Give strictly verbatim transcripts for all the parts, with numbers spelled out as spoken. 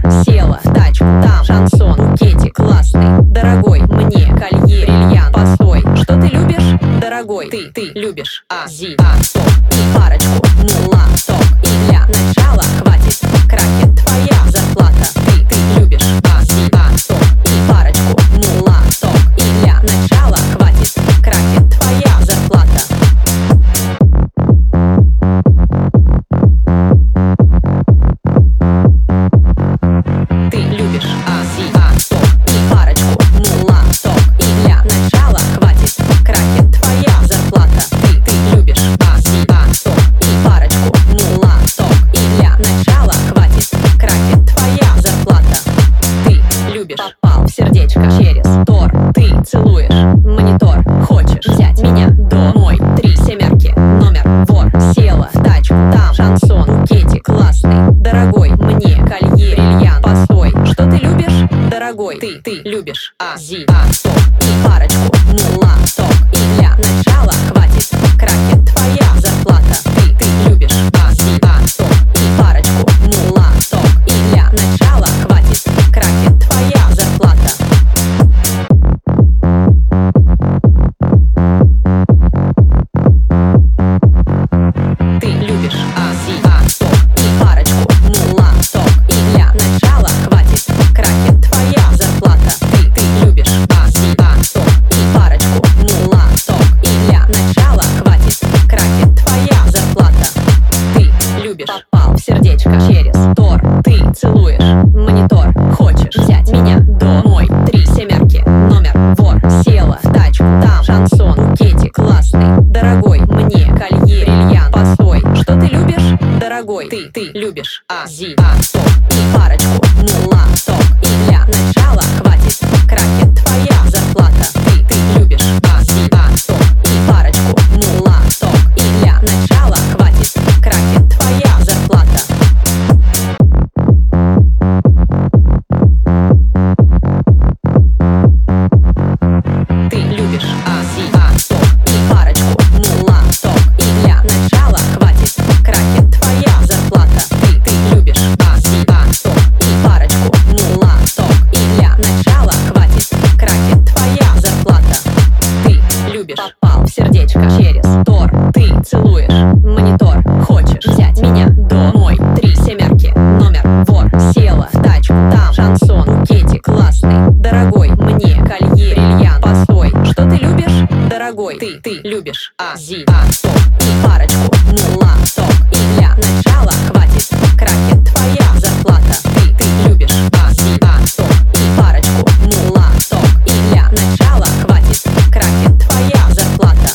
села в тачку, там шансон, букетик классный, дорогой, мне колье, бриллиант, постой. Что ты любишь, дорогой? Ты, ты любишь Ази, а, стоп, и парочку, мула, стоп. И для начала хватит, кракен, твоя зарплата. Ты, ты любишь Ази, а, стоп, и парочку, мула, стоп. И для начала хватит, кракен, твоя зарплата. Ты любишь Ази, а, стоп, и парочку, мула, стоп. И для начала хватит, кракен, твоя зарплата. Ты, ты любишь Ази, а, стоп, и парочку, мула, стоп. И для начала хватит, кракен, твоя зарплата. Ты любишь, попал в сердечко через тор. Ты целуешь монитор, хочешь взять меня домой. Три семерки, номер вор, села в тачку, там шансон, букетик классный, дорогой, мне колье, бриллиант, постой. Что ты любишь, дорогой? Ты, ты любишь Ази, а, стоп, и парочку, мула, стоп. И для начала хватит, кракен, твоя зарплата. Ты, ты любишь Ази, а, стоп, и парочку, мула, стоп. И для начала хватит, кракен, твоя зарплата. Ты любишь Ази, а, стоп, и парочку, мула, стоп. И для начала хватит, кракен, твоя зарплата. Ты, ты любишь Ази, а, стоп, и парочку, мула, стоп. И для начала хватит, кракен, твоя зарплата. Ты любишь, попал в сердечко через тор. Ты целуешь монитор, хочешь взять меня домой. Три семерки, номер вор, села в тачку, там шансон, букетик классный, дорогой, мне колье, бриллиант, постой. Что ты любишь, дорогой? Ты, ты любишь Ази, а, стоп, и парочку, мула, стоп. И для начала хватит, кракен, твоя зарплата. Ты, ты любишь Ази, а, стоп, и парочку, мула, стоп. И для начала хватит, кракен, твоя зарплата. Ты любишь Ази, а, стоп, и парочку, мула, стоп. И для начала хватит, кракен, твоя зарплата. Ты, ты любишь Ази, а, стоп, и парочку, мула, стоп. И для начала хватит, кракен, твоя зарплата. Ты любишь, попал в сердечко через тор. Ты целуешь монитор, хочешь взять меня домой. Три семерки, номер вор, села в тачку, там шансон, букетик классный, дорогой, мне колье, бриллиант, постой. Что ты любишь, дорогой? Ты, ты любишь Ази, а, стоп, и парочку, мула, стоп. И для начала хватит, кракен, твоя зарплата. Ты, ты любишь Ази, а, стоп, и парочку, мула, стоп. И для начала хватит, кракен, твоя зарплата.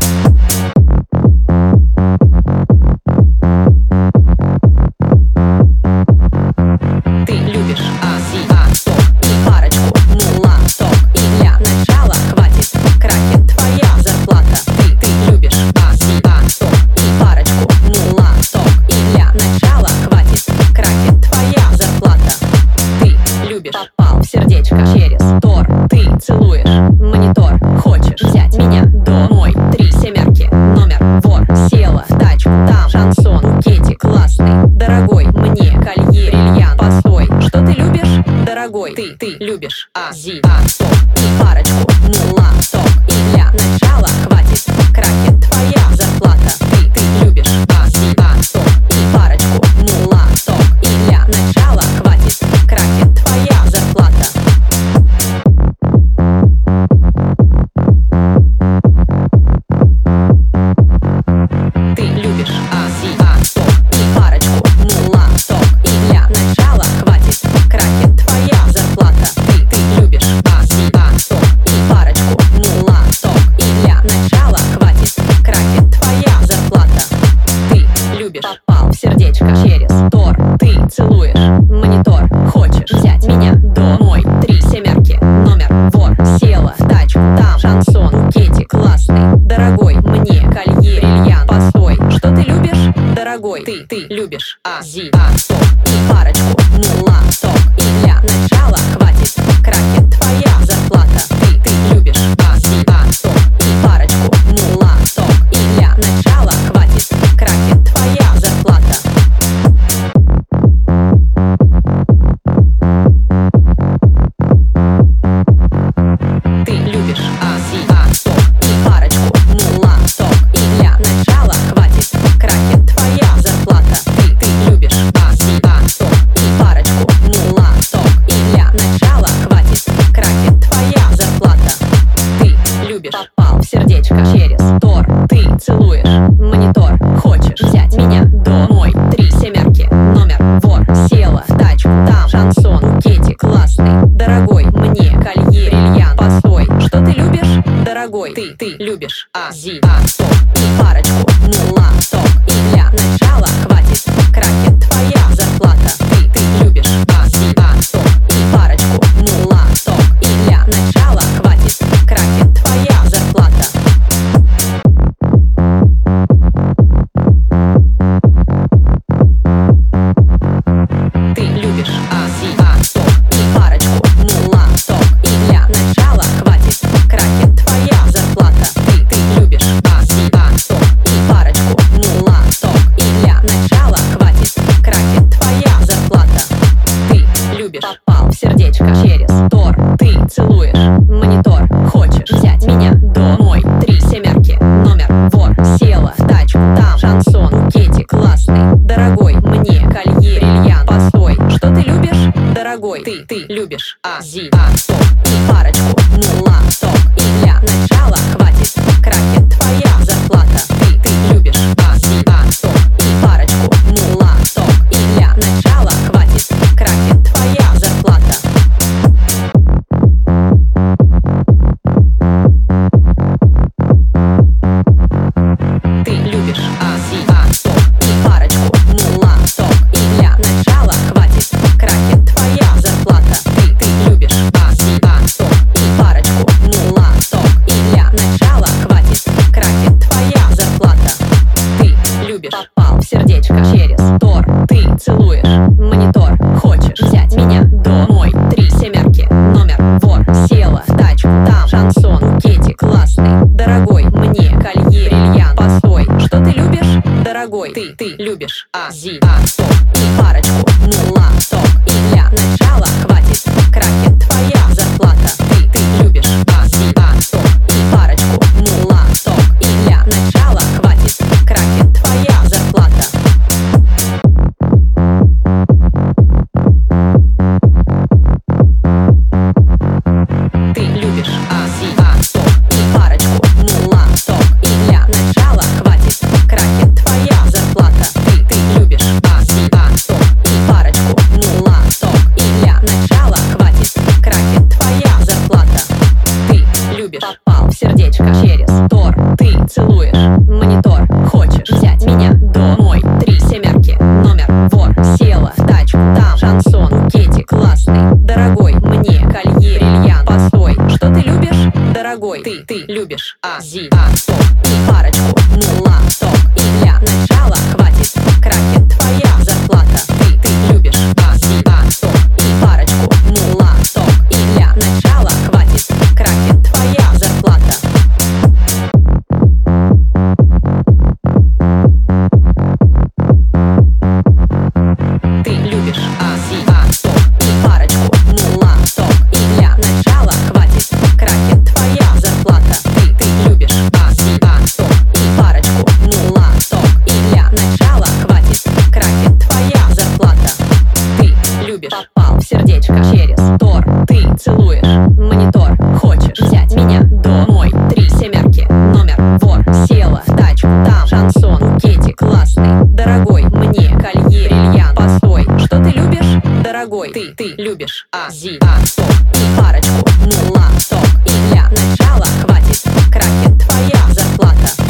Ты любишь Ази, а, стоп, и парочку, мула, стоп. И для начала хватит, кракен, твоя зарплата. Ты, ты любишь Ази, а, стоп, и парочку, мула, стоп. И для начала хватит, кракен, твоя зарплата. Ты любишь, попал в сердечко через тор. Ты целуешь монитор, хочешь взять меня домой. Три семерки, номер вор, села в тачку, там шансон, букетик классный, дорогой, мне колье, бриллиант, постой. Что ты любишь, дорогой? Ты, ты любишь Ази, а, стоп, и парочку, мула, стоп. И для начала хватит, кракен, твоя зарплата. Ты, ты любишь Ази, а, стоп, и парочку, мула, стоп. И для начала хватит, кракен, твоя зарплата. Ты любишь Ази, а, стоп, и парочку, мула, стоп. И для начала хватит, кракен, твоя зарплата. Ты, ты любишь Ази, а, стоп, и парочку, мула, стоп. И для начала хватит, кракен, твоя зарплата. Ты любишь, попал в сердечко через тор. Ты целуешь монитор, хочешь взять меня домой. Три семерки, номер вор, села в тачку, там шансон, букетик классный, дорогой, мне колье, бриллиант, постой. Что ты любишь, дорогой? Ты, ты любишь Ази, а, стоп, и парочку, мула, стоп. И для начала хватит, кракен, твоя зарплата. Ты, ты любишь Ази, а, стоп, и парочку, мула, стоп. И для начала хватит, кракен, твоя зарплата. сердечко через Тор. Ты целуешь монитор, хочешь взять меня домой. Три семерки, номер вор. Села в тачку, там шансон, букетик классный, дорогой. Мне колье, бриллиант, постой. Что ты любишь, дорогой? Ты, ты любишь Ази, а, стоп. И парочку, мула, ток. И для начала хватит кракен, твоя зарплата. Ты, ты любишь Ази, а, стоп. И парочку, мула, ток. И для начала хватит кракен, твоя зарплата. Ты любишь Ази, а, стоп. И парочку, мула, ток. И для начала хватит кракен, твоя зарплата. Ты, ты любишь Ази, а, стоп. И парочку, мула, ток. И для начала хватит кракен, твоя зарплата. Ты любишь, попал в сердечко через Тор. Ты целуешь монитор, хочешь взять меня домой. Три семерки, номер вор. Села в тачку, там шансон, букетик классный, дорогой. Мне колье, бриллиант, постой. Что ты любишь, дорогой? Ты, ты любишь Ази, а, стоп. И парочку, мула, ток. И для начала хватит кракен, твоя зарплата. Ты, ты любишь Ази, а, стоп. И парочку, мула, ток. И для начала хватит кракен, твоя зарплата. Ты любишь Ази, а, стоп. И парочку, мула, ток. И для начала хватит кракен, твоя зарплата. Ты, ты любишь Ази, а, стоп. И парочку, мула, ток. И для начала хватит кракен, твоя зарплата. Ты любишь, попал в сердечко через Тор. Ты целуешь монитор, хочешь взять меня домой. Три семерки, номер вор. Села в тачку, там шансон, букетик классный, дорогой. Мне колье, бриллиант, постой. Что ты любишь, дорогой? Ты, ты любишь Ази, а, стоп. И парочку, мула, ток. И для начала хватит кракен, твоя зарплата. Ты, ты любишь Ази, а, стоп. И парочку, мула, ток. И для начала хватит кракен, твоя зарплата. Ты любишь Ази, а, стоп. И парочку, мула, ток. И для начала хватит кракен, твоя зарплата. Ты, ты любишь Ази, а, стоп. И парочку, мула, ток. И для начала хватит кракен, твоя зарплата. Ты любишь, попал в сердечко через Тор. Ты целуешь монитор, хочешь взять меня домой. Три семерки, номер вор. Села в тачку, там шансон, букетик классный, дорогой. Мне колье, бриллиант, постой. Что ты любишь, дорогой? Ты, ты любишь Ази, а, стоп. И парочку, мула, ток. И для начала хватит кракен, твоя зарплата. Ты, ты любишь Ази, а, стоп. И парочку, мула, ток. И для начала хватит кракен, твоя зарплата. Ты любишь Ази, а, стоп. И парочку, мула, ток. И для начала хватит кракен, твоя зарплата. Ты любишь Ази, а, стоп. И парочку, мула, ток. И для начала хватит кракен, твоя зарплата. Ты, ты любишь Ази, а, стоп. И парочку, мула, ток. И для начала хватит кракен, твоя зарплата. Ты любишь, попал в сердечко через Тор. Ты целуешь монитор, хочешь взять меня домой. Три семерки, номер вор. Села в тачку, там шансон, букетик классный, дорогой. Мне колье, бриллиант, постой. Что ты любишь, дорогой? Ты, ты любишь Ази, а, стоп. И парочку, мула, ток. И для начала хватит кракен, твоя зарплата.